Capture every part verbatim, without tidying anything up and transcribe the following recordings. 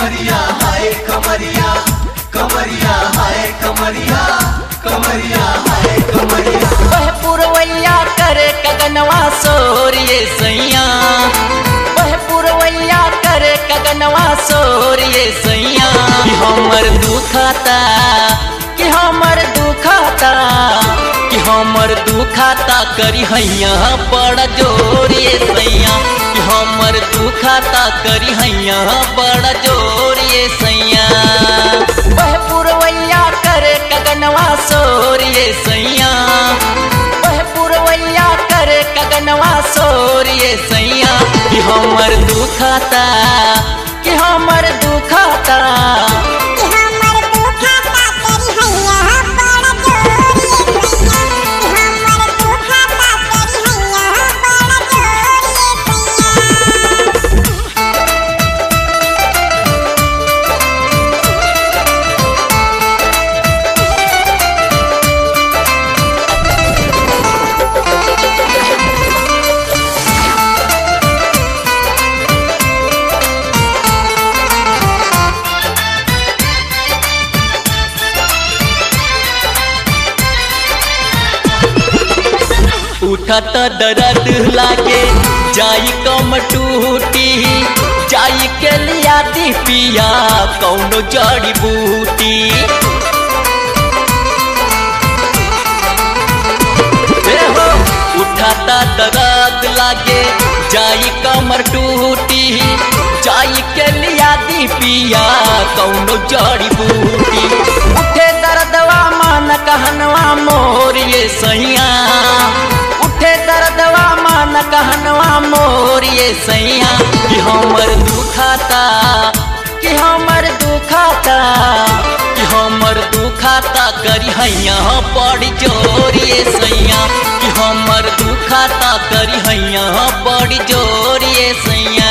कमरिया हाय कमरिया कमरिया हाय कमरिया कमरिया हाय कमरिया। वह पुरवैया करे गगनवा सोरिए सैया, वह पुरवैया करे गगनवा सोरिए सैया। कि हमर दुखता कि हमर दुखता कि हमर दुखता करी हैया बड़ा जोरिए सैया। कि हमर दुखता करी हैया बड़ा जोरिए सैया। वह पुरवैया करे गगनवा सोरिए सैया, वह पुरवैया करे गगनवा सोरिए सैया। कि हमर दुखता कि हमर दुखता उठत दर्द लागे जाई कम टूटी, जाई के लिया दी पिया कौनो जड़ी बूटी। हो उठत दर्द लागे जाई कमर टूटी, जाई के लिया दी पिया कौनो जड़ी बूटी। उठे दर्दवा मान कहनवा मोरिए सैया, उठे दर्दवा मान कहनवा मोरिए सैया। कि हमर दुखता कि हमर दुखता कि हमर दुखता करी हैया बड़ी जोरिए सैया। कि हमर दुखता करी हैया बड़ी जोरिए सैया।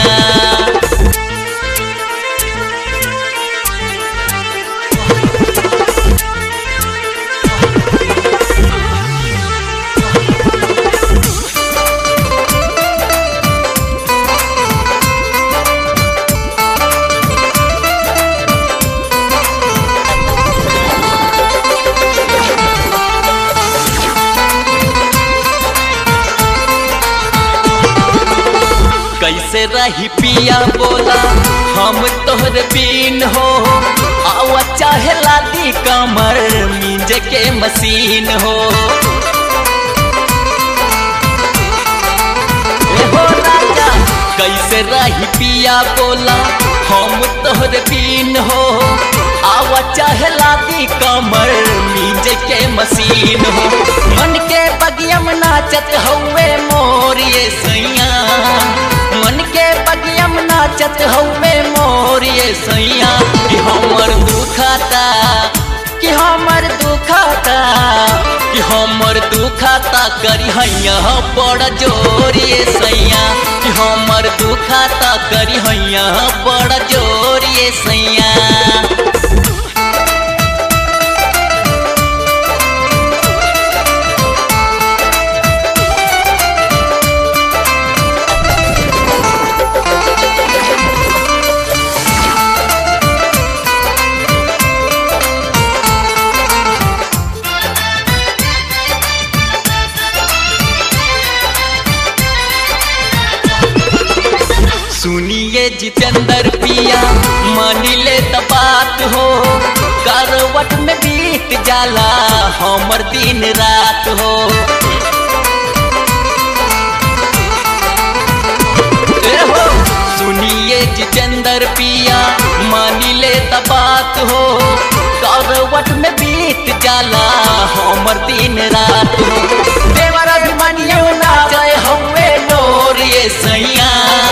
कैसे रही पिया बोला हम तोहर बीन हो, आवा चाहे लादी कमर मींज के मशीन हो। हो राजा कैसे रही पिया बोला हम तोहर बीन हो, आवा चाहे लादी कमर मींज के मशीन हो। मन के बगियम नाचत हुए मोरिए सैया, मन के बगियम नाचत हुए मोरिए सैया। कि हमर दुखता कि हमर दुखता कि हमर दुखता करी हैया बड़ा जोरिए सैया। कि हमर दुखता करी हैया बड़ा जोरिए सैया। सुनिए जितेंद्र पिया मानी ले त बात हो, करवट में बीत जाला हमर दिन रात हो। हो सुनिए जितेंद्र पिया मानी ले त बात हो, करवट में बीत जाला हमर दिन रात हो। देवर अभिमानियों ना जाए हुए नोरिए सैया,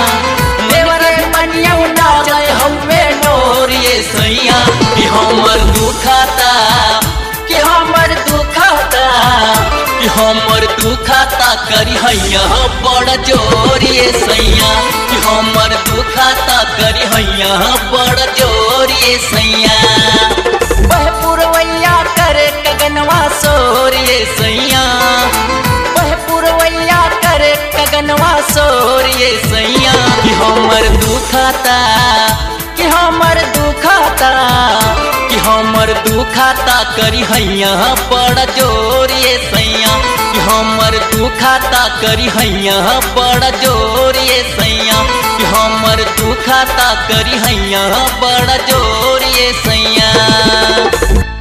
सैया। कि हमर दुखता कि हमर दुखता कि हमर दुखता करी हैया बड़ा जोरिए सैया। कि हमर दुखता करी हैया बड़ा जोरिए सैया। वह पुरवैया करे गगनवा सोरिए सैया, वह पुरवैया करे गगनवा सोरिए सैया। कि हमर दुखता कि हम हमर दुखाता कि हमर दुखाता करी हैया बड़ा जोर ये सैया कि हमर दुखाता करी हैया बड़ा जोर ये सैया कि हमर दुखाता करी हैया बड़ा जोर ये सैया।